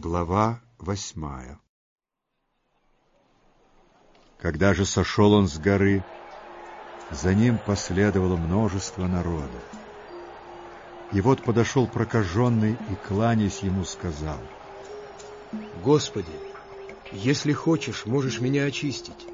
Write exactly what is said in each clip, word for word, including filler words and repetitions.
Глава восьмая. Когда же сошел он с горы, за ним последовало множество народа. И вот подошел прокаженный и, кланяясь ему, сказал: Господи, если хочешь, можешь меня очистить.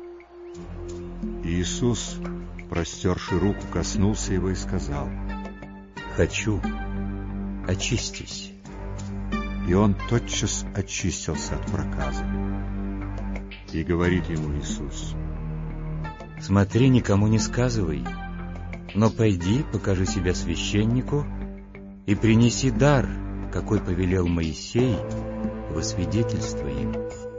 Иисус, простерши руку, коснулся его и сказал: Хочу, очистись. И он тотчас очистился от проказа. И говорит ему Иисус: Смотри, никому не сказывай, но пойди, покажи себя священнику и принеси дар, какой повелел Моисей, во свидетельство им.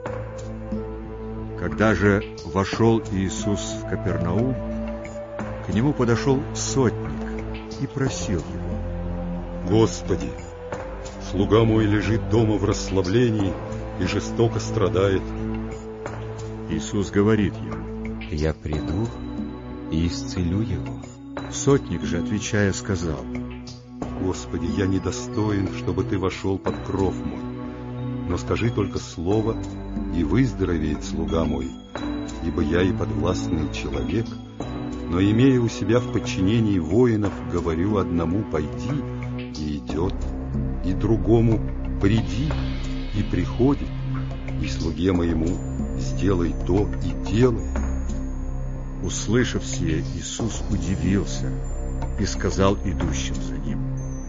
Когда же вошел Иисус в Капернаум, к нему подошел сотник и просил его: Господи, слуга мой лежит дома в расслаблении и жестоко страдает. Иисус говорит ему: Я приду и исцелю его. Сотник же, отвечая, сказал: Господи, я недостоин, чтобы Ты вошел под кров мой, но скажи только слово, и выздоровеет слуга мой, ибо я и подвластный человек, но, имея у себя в подчинении воинов, говорю одному: пойди, и идет, и другому: приди, и приходит, и слуге моему: сделай то, и делай. Услышав сие, Иисус удивился и сказал идущим за ним: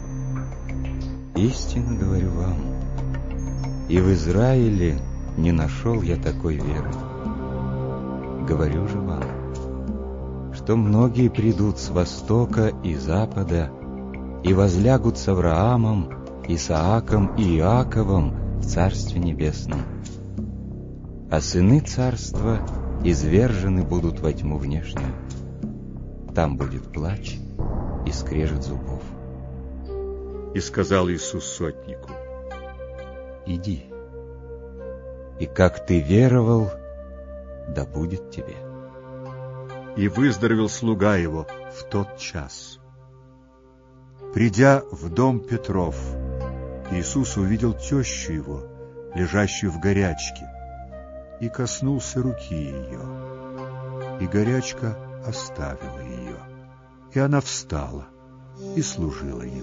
Истинно говорю вам, и в Израиле не нашел я такой веры. Говорю же вам, что многие придут с востока и запада и возлягут с Авраамом, Исааком и Иаковом в Царстве Небесном. А сыны Царства извержены будут во тьму внешнюю. Там будет плач и скрежет зубов. И сказал Иисус сотнику: Иди, и как ты веровал, да будет тебе. И выздоровел слуга его в тот час. Придя в дом Петров, Иисус увидел тещу его, лежащую в горячке, и коснулся руки ее, и горячка оставила ее, и она встала и служила им.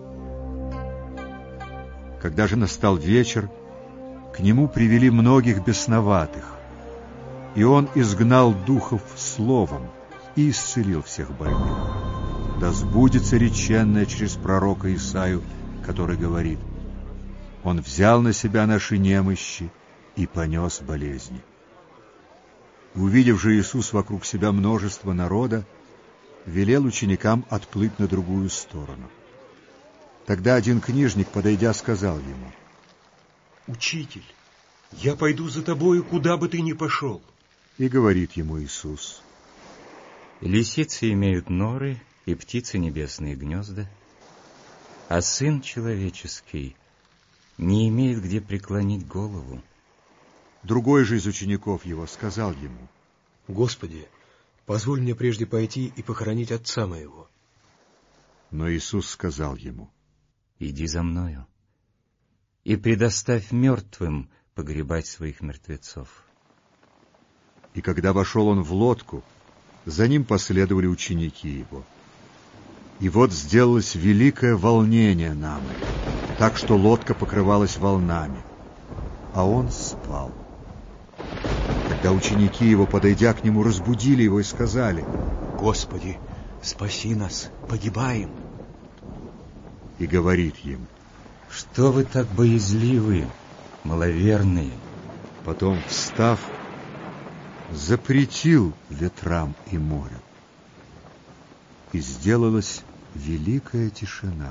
Когда же настал вечер, к нему привели многих бесноватых, и он изгнал духов словом и исцелил всех больных. Да сбудется реченное через пророка Исаию, который говорит: Он взял на себя наши немощи и понес болезни. Увидев же Иисус вокруг себя множество народа, велел ученикам отплыть на другую сторону. Тогда один книжник, подойдя, сказал ему: Учитель, я пойду за тобою, куда бы ты ни пошел. И говорит ему Иисус: Лисицы имеют норы, и птицы небесные гнезда, а Сын Человеческий не имеет где преклонить голову. Другой же из учеников его сказал ему: Господи, позволь мне прежде пойти и похоронить отца моего. Но Иисус сказал ему: Иди за мною и предоставь мертвым погребать своих мертвецов. И когда вошел он в лодку, за ним последовали ученики его. И вот сделалось великое волнение на море, так что лодка покрывалась волнами, а он спал. Тогда ученики его, подойдя к нему, разбудили его и сказали: Господи, спаси нас, погибаем. И говорит им: Что вы так боязливы, маловерные? Потом, встав, запретил ветрам и морю. И сделалась великая тишина.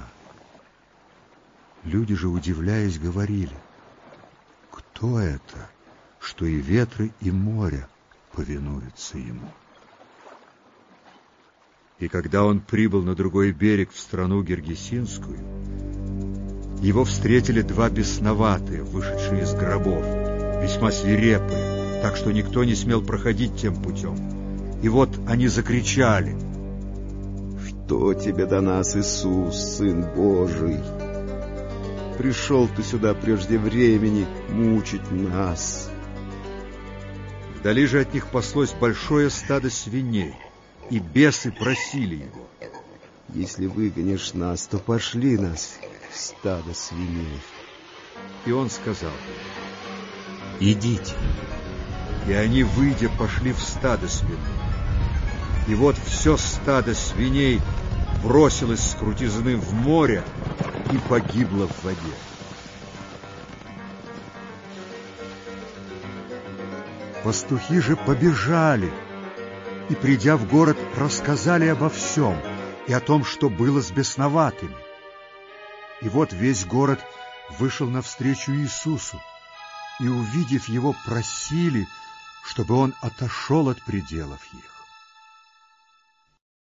Люди же, удивляясь, говорили: Кто это, что и ветры, и море повинуются ему? И когда он прибыл на другой берег, в страну Гергесинскую, его встретили два бесноватые, вышедшие из гробов, весьма свирепые, так что никто не смел проходить тем путем. И вот они закричали: Что тебе до нас, Иисус, Сын Божий? пришел ты сюда прежде времени мучить нас. Вдали же от них паслось большое стадо свиней, и бесы просили его: если выгонишь нас, то пошли нас в стадо свиней. И он сказал: идите. И они, выйдя, пошли в стадо свиной. И вот все стадо свиней бросилось с крутизны в море и погибло в воде. Пастухи же побежали и, придя в город, рассказали обо всем и о том, что было с бесноватыми. И вот весь город вышел навстречу Иисусу, и, увидев его, просили, чтобы он отошел от пределов их.